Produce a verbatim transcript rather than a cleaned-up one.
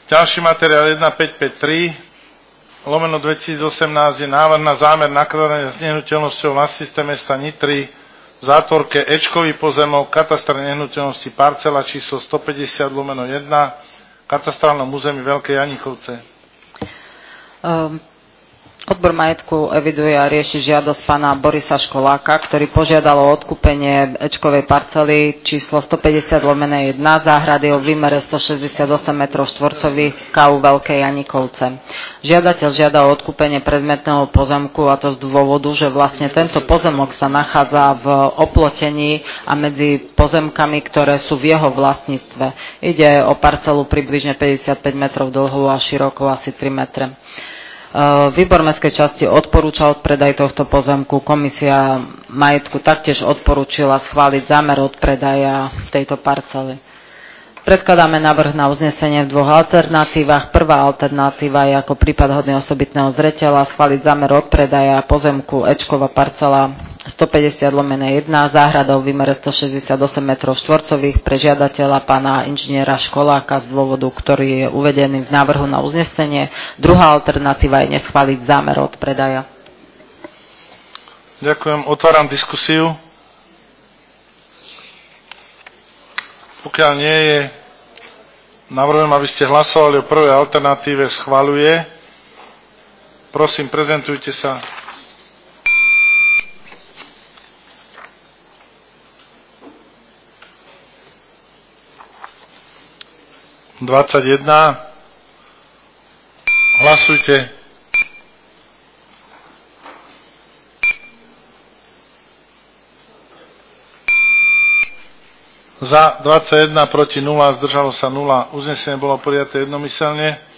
Ďalší materiál jeden päť päť tri lomeno dvetisícosemnásť je návrh na zámer nakladania s nehnuteľnosťou v systéme mesta Nitry v zátvorke Ečkový pozemok, katastr nehnuteľnosti parcela číslo stopäťdesiat lomeno jeden, katastrálnom území Veľké Janichovce. Um. Odbor majetku eviduje a rieši žiadosť pána Borisa Školáka, ktorý požiadal o odkúpenie Ečkovej parcely číslo stopäťdesiat lomeno jeden záhrady o výmere stošesťdesiatosem metrov štvorcových ká ú Veľké Janikovce. Žiadateľ žiada o odkúpenie predmetného pozemku, a to z dôvodu, že vlastne tento pozemok sa nachádza v oplotení a medzi pozemkami, ktoré sú v jeho vlastníctve. Ide o parcelu približne päťdesiatpäť metrov dlhú a široko asi tri metre. Výbor mestskej časti odporúča odpredaj tohto pozemku. Komisia majetku taktiež odporúčila schváliť zámer odpredaja tejto parcely. Predkladáme návrh na uznesenie v dvoch alternatívach. Prvá alternatíva je ako prípad hodný osobitného zreteľa schváliť zámer odpredaja pozemku Ečková parcela stopäťdesiat lomeno jeden záhradou v výmere stošesťdesiatosem metrov štvorcových pre žiadateľa pána inžiniera Školáka z dôvodu, ktorý je uvedený v návrhu na uznesenie. Druhá alternatíva je neschváliť zámer odpredaja. Ďakujem. Otváram diskusiu. Pokiaľ nie je, navrhujem, aby ste hlasovali o prvej alternatíve schvaľuje. Prosím, prezentujte sa. dvadsaťjeden. Hlasujte. Za dvadsaťjeden, proti nula, zdržalo sa nula. Uznesenie bolo prijaté jednomyselne.